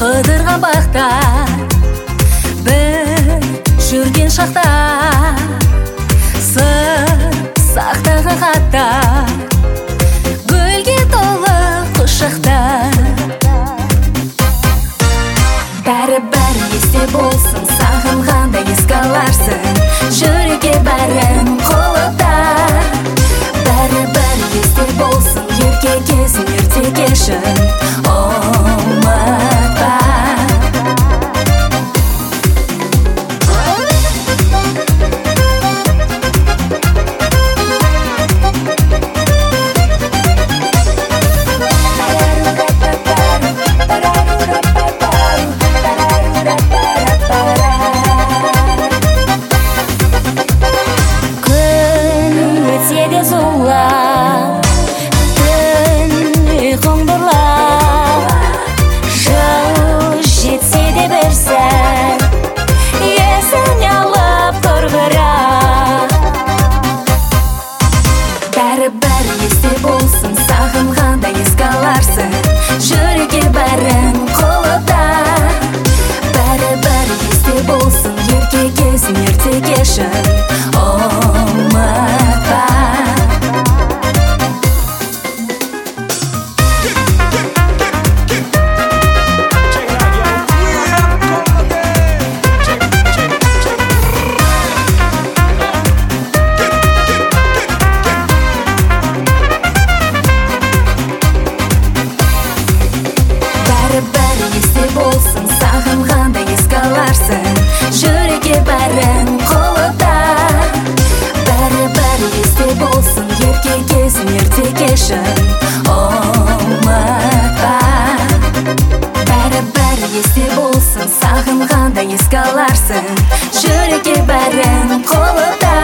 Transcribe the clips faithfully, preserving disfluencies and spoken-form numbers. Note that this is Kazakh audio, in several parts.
қыдырған бақта бір жүрген шақта сыр сақтаған хатта гүлге толы құшақта бәрі-бәрі есте болсын, сағынғанда еске аларсың, жүрекке бәрін қолыпта. Бәрі-бәрі есте болсын, ерке кезің ерте кешін ұмытпа. Бәрі-бәрі есте болсын, сағынғанда еске аларсың, жүрекке бәрін қолыпта. Бәрі-бәрі есте болсын, ерке кезің ерте кешін ұмытпа. Бәрі-бәрі есте болсын, сағынғанда еске аларсың, жүрекке бәрін қолыпта. Бәрі-бәрі есте болсын, ерке кезің ерте кешін ұмытпа. Бәрі-бәрі есте болсын, сағынғанда еске аларсың, жүрекке бәрін қолыпта.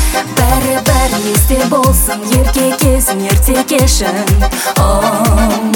Бәрі-бәрі есте болсын, ерке кезің ерте кешін ұмытпа.